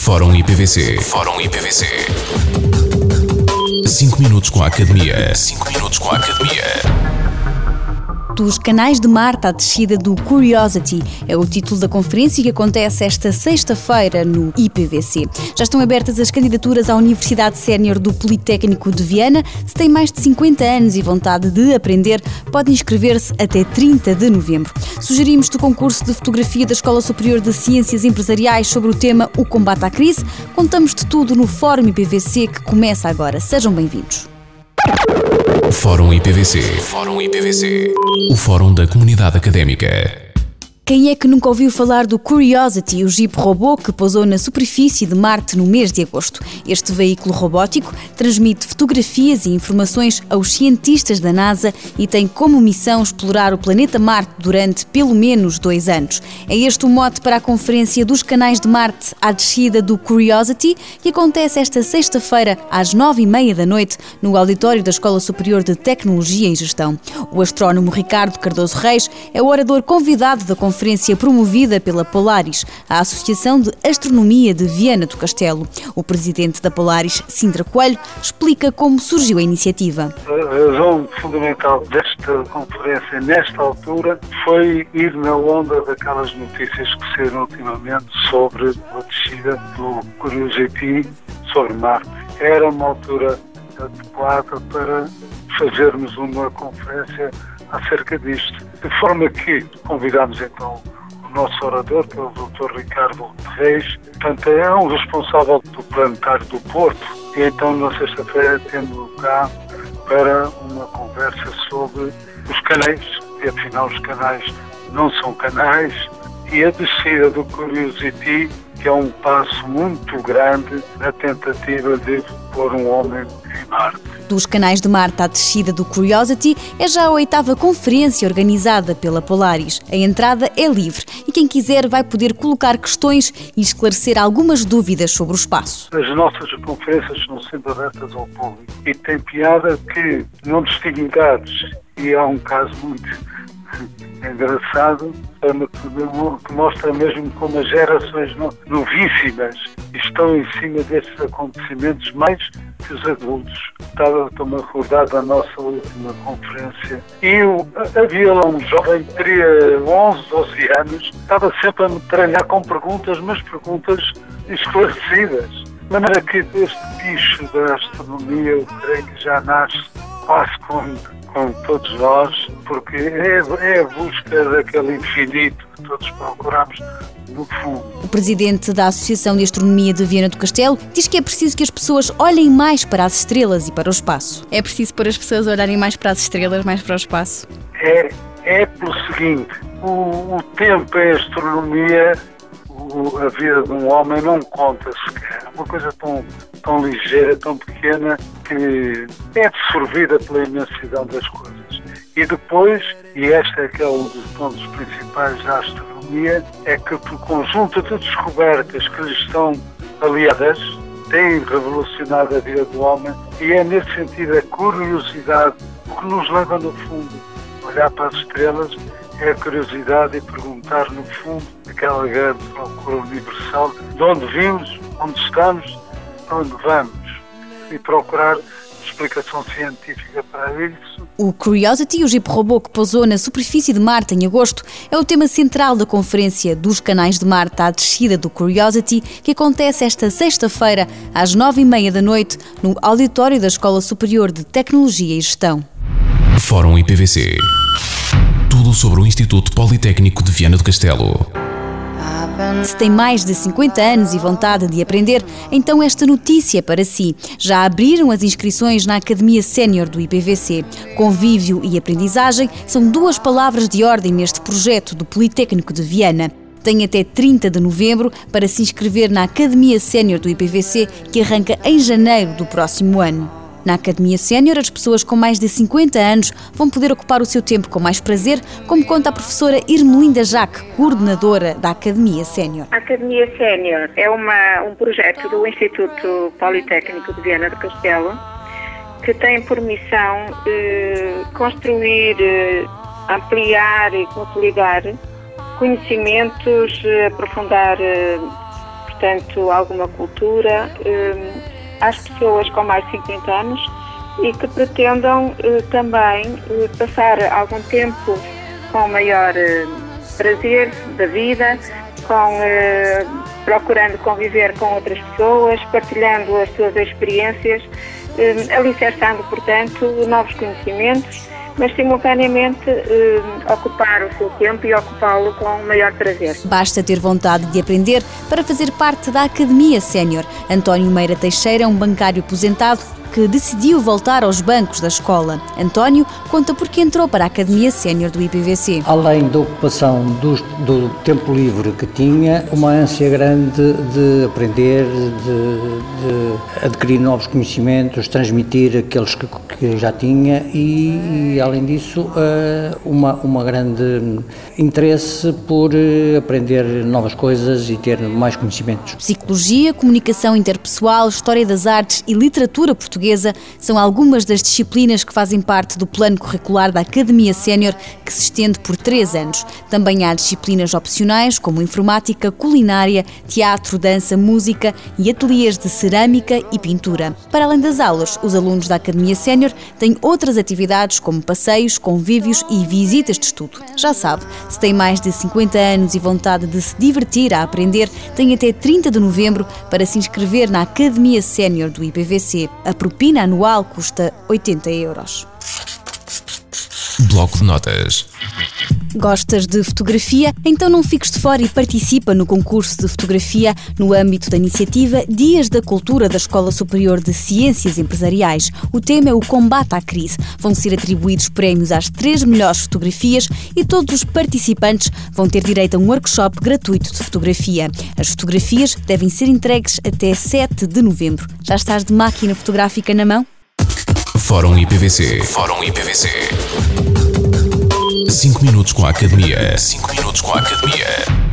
Fórum IPVC. Fórum IPVC. 5 minutos com a Academia. 5 minutos com a Academia. Dos canais de Marte à descida do Curiosity é o título da conferência que acontece esta sexta-feira no IPVC. Já estão abertas as candidaturas à Universidade Sénior do Politécnico de Viana. Se tem mais de 50 anos e vontade de aprender, pode inscrever-se até 30 de novembro. Sugerimos-te o concurso de fotografia da Escola Superior de Ciências Empresariais sobre o tema O Combate à Crise. Contamos-te tudo no Fórum IPVC que começa agora. Sejam bem-vindos. Fórum IPVC. Fórum IPVC. O Fórum da Comunidade Académica. Quem é que nunca ouviu falar do Curiosity, o Jeep robô que pousou na superfície de Marte no mês de agosto? Este veículo robótico transmite fotografias e informações aos cientistas da NASA e tem como missão explorar o planeta Marte durante pelo menos 2 anos. É este o mote para a Conferência dos Canais de Marte à descida do Curiosity, que acontece esta sexta-feira às 9h30 da noite no auditório da Escola Superior de Tecnologia e Gestão. O astrónomo Ricardo Cardoso Reis é o orador convidado da conferência promovida pela Polaris, a Associação de Astronomia de Viana do Castelo. O presidente da Polaris, Sintra Coelho, explica como surgiu a iniciativa. A razão fundamental desta conferência, nesta altura, foi ir na onda daquelas notícias que saíram ultimamente sobre a descida do Curiosity sobre Marte. Era uma altura adequada para fazermos uma conferência acerca disto. De forma que convidámos então o nosso orador, que é o Dr. Ricardo Reis, portanto é um responsável do Planetário do Porto, e então na sexta-feira temos lugar para uma conversa sobre os canais, e afinal os canais não são canais, e a descida do Curiosity, que é um passo muito grande na tentativa de pôr um homem em Marte. Dos canais de Marte à descida do Curiosity é já a 8ª conferência organizada pela Polaris. A entrada é livre e quem quiser vai poder colocar questões e esclarecer algumas dúvidas sobre o espaço. As nossas conferências são sempre abertas ao público e tem piada que não distinguem idades, e há um caso muito engraçado que mostra mesmo como as gerações novíssimas estão em cima destes acontecimentos mais que os adultos. Estou-me a recordar da nossa última conferência e havia lá um jovem que teria 11, 12 anos, estava sempre a metralhar com perguntas, mas perguntas esclarecidas. De maneira que este bicho da astronomia, eu creio que já nasce quase com todos nós, porque é a busca daquele infinito que todos procuramos no fundo. O presidente da Associação de Astronomia de Viana do Castelo diz que é preciso que as pessoas olhem mais para as estrelas e para o espaço. É preciso para as pessoas olharem mais para as estrelas, mais para o espaço? É pelo seguinte, o tempo em astronomia, a vida de um homem não conta sequer. É uma coisa tão ligeira, tão pequena, que é absorvida pela imensidão das coisas. E depois, e este é que é um dos pontos principais da astronomia, é que por conjunto de descobertas que lhes estão aliadas, têm revolucionado a vida do homem, e é nesse sentido a curiosidade, o que nos leva no fundo a olhar para as estrelas, é a curiosidade e perguntar no fundo aquela grande procura universal de onde vimos, onde estamos, para onde vamos, e procurar explicação científica para isso. O Curiosity, o Jeep robô que pousou na superfície de Marte em agosto, é o tema central da Conferência dos Canais de Marte à descida do Curiosity, que acontece esta sexta-feira às 9h30 da noite no auditório da Escola Superior de Tecnologia e Gestão. Fórum IPVC. Tudo sobre o Instituto Politécnico de Viana do Castelo. Se tem mais de 50 anos e vontade de aprender, então esta notícia é para si. Já abriram as inscrições na Academia Sénior do IPVC. Convívio e aprendizagem são 2 palavras de ordem neste projeto do Politécnico de Viana. Tem até 30 de novembro para se inscrever na Academia Sénior do IPVC, que arranca em janeiro do próximo ano. Na Academia Sénior, as pessoas com mais de 50 anos vão poder ocupar o seu tempo com mais prazer, como conta a professora Irmelinda Jaque, coordenadora da Academia Sénior. A Academia Sénior é um projeto do Instituto Politécnico de Viana do Castelo, que tem por missão construir, ampliar e consolidar conhecimentos, aprofundar portanto, alguma cultura às pessoas com mais de 50 anos e que pretendam também passar algum tempo com maior prazer da vida, procurando conviver com outras pessoas, partilhando as suas experiências, alicerçando, portanto, novos conhecimentos, mas simultaneamente ocupar o seu tempo e ocupá-lo com maior prazer. Basta ter vontade de aprender para fazer parte da Academia Sénior. António Meira Teixeira é um bancário aposentado que decidiu voltar aos bancos da escola. António conta porque entrou para a Academia Sénior do IPVC. Além da ocupação do tempo livre que tinha, uma ânsia grande de aprender, de adquirir novos conhecimentos, transmitir aqueles que já tinha e além disso, uma grande interesse por aprender novas coisas e ter mais conhecimentos. Psicologia, comunicação interpessoal, história das artes e literatura portuguesa são algumas das disciplinas que fazem parte do plano curricular da Academia Sénior, que se estende por 3 anos. Também há disciplinas opcionais como informática, culinária, teatro, dança, música e ateliês de cerâmica e pintura. Para além das aulas, os alunos da Academia Sénior têm outras atividades como passeios, convívios e visitas de estudo. Já sabe, se tem mais de 50 anos e vontade de se divertir a aprender, tem até 30 de novembro para se inscrever na Academia Sénior do IPVC. A propina anual custa 80 €. Bloco de notas. Gostas de fotografia? Então não fiques de fora e participa no concurso de fotografia no âmbito da iniciativa Dias da Cultura da Escola Superior de Ciências Empresariais. O tema é o combate à crise. Vão ser atribuídos prémios às 3 melhores fotografias e todos os participantes vão ter direito a um workshop gratuito de fotografia. As fotografias devem ser entregues até 7 de novembro. Já estás de máquina fotográfica na mão? Fórum IPVC. Fórum IPVC. 5 minutos com a Academia. 5 minutos com a Academia.